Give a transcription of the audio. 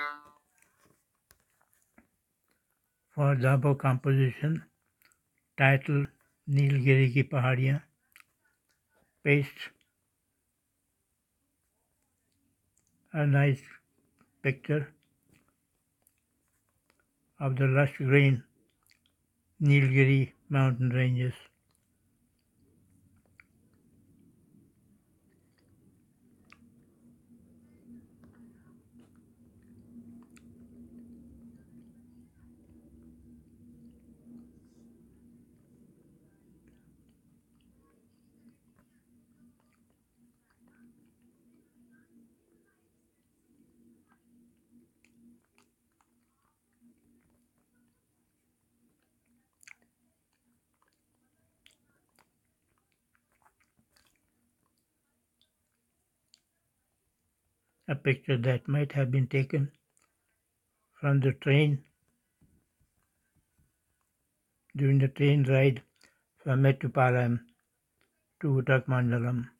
For Dabo composition, title Nilgiri की पहाड़ियाँ, paste a nice picture of the lush green Nilgiri mountain ranges. A picture that might have been taken from the train during the train ride from Mettupalayam to Uttamandalam.